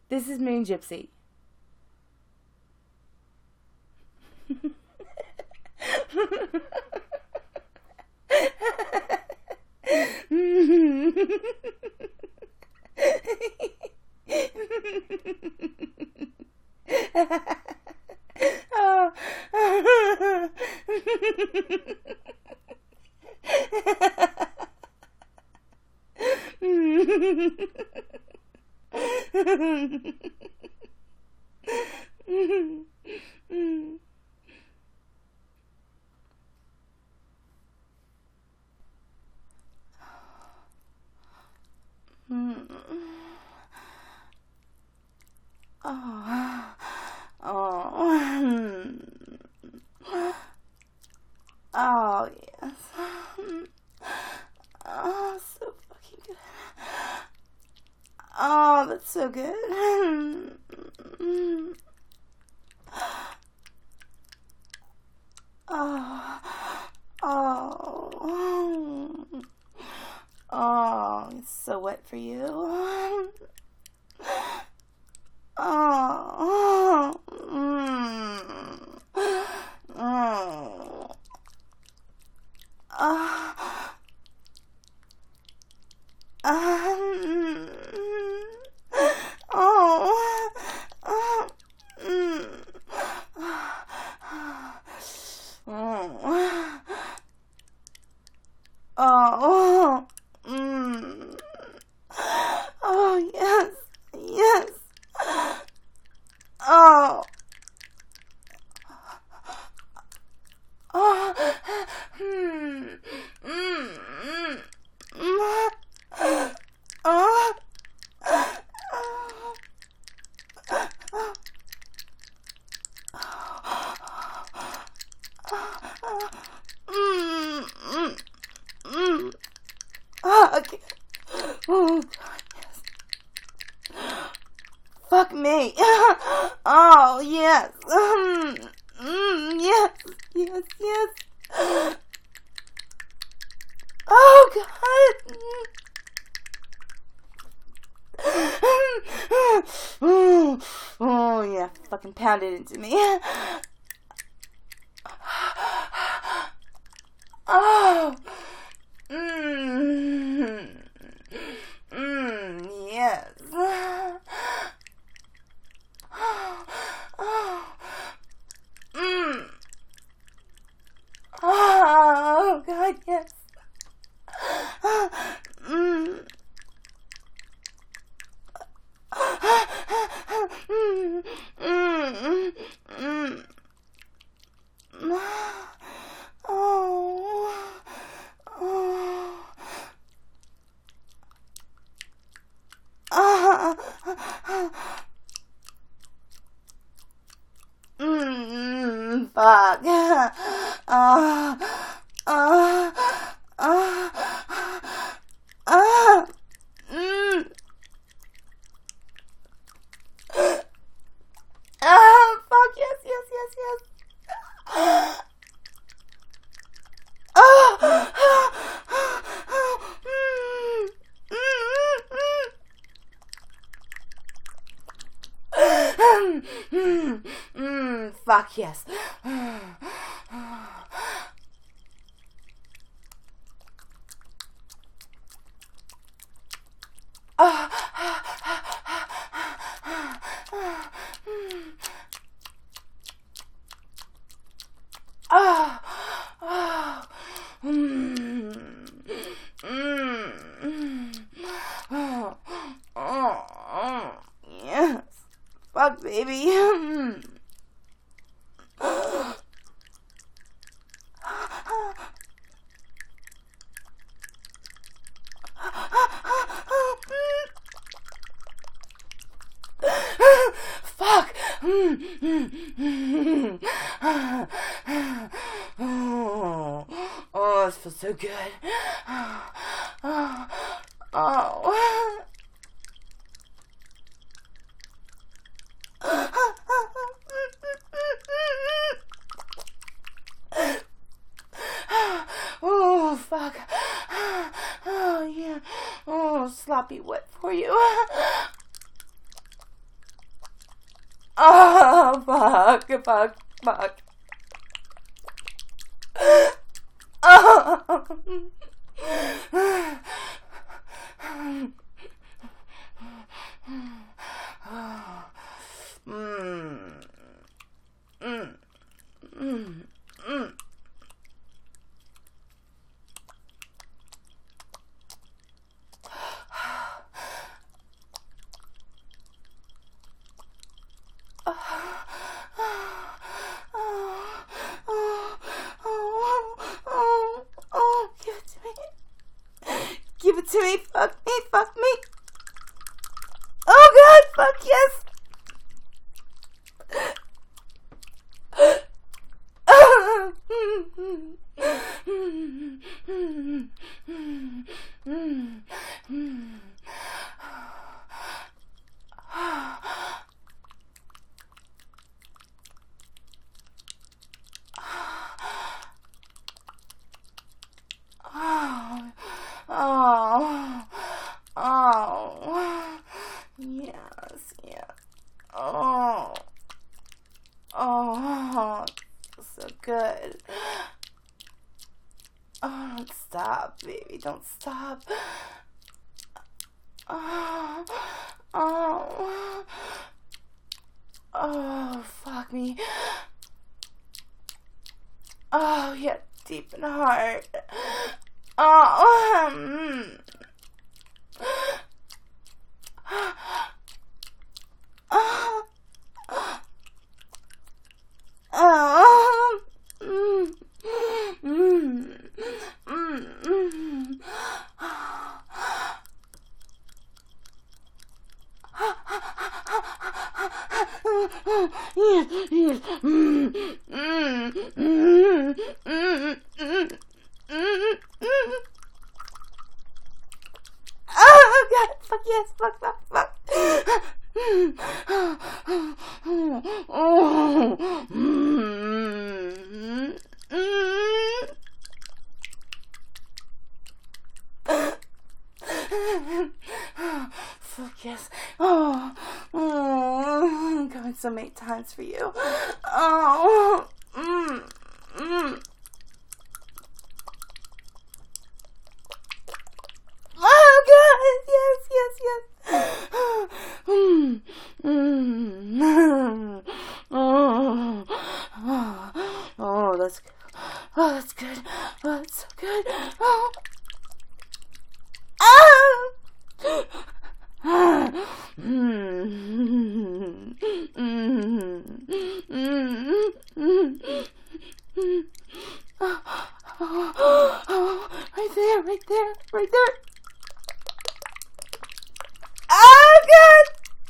This is Moon Gypsy. Oh, yes. Oh, so fucking good. Oh, that's so good. Oh, oh, oh, it's so wet for you. Oh, oh, yes, yes. Oh, oh, okay. Oh, God, yes. Fuck me. Oh, yes. Yes, yes, yes. Oh, God. Oh, yeah, fucking pound it into me. Oh. Yes. Oh, God, yes. Fuck. Fuck, yes, yes, yes, yes. Fuck, yes. Yes. Fuck, baby. Fuck. Oh, this feels so good. Oh. Oh, fuck. Oh, yeah. Oh, sloppy wet for you. Oh, fuck. Oh. Give it to me. Fuck me. Oh God, fuck yes. Oh, yes, yeah. Oh, so good. Oh, don't stop, baby, don't stop. Oh, fuck me. Oh, yeah, deep and hard. Oh God, fuck yes, fuck. Fuck yes. I'm going so many times for you. Oh, Oh God, yes. Oh, that's good. Oh, that's good. Oh, that's so good. Oh. Right there. Oh God!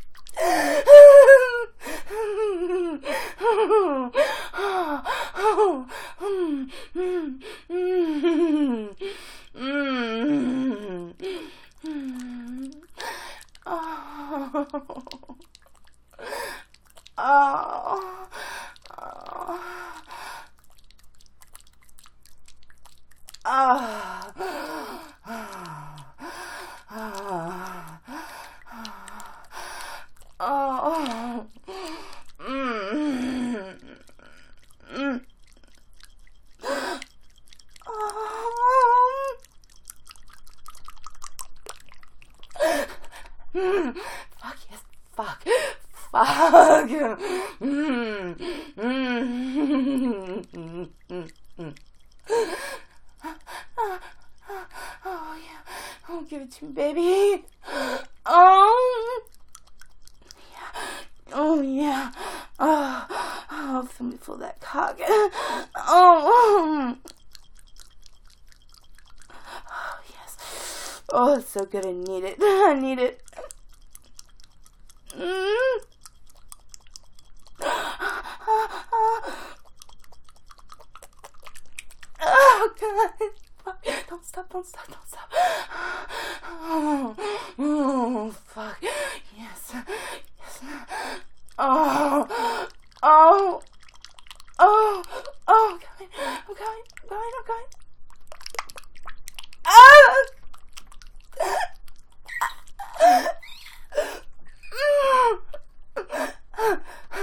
Fuck yes, fuck. Oh yeah, oh give it to me, baby. Oh yeah, oh feel me pull that cock. Oh yes, oh it's so good. I need it. Oh God. Don't stop. Oh, fuck. Yes. Oh. I'm going. Oh!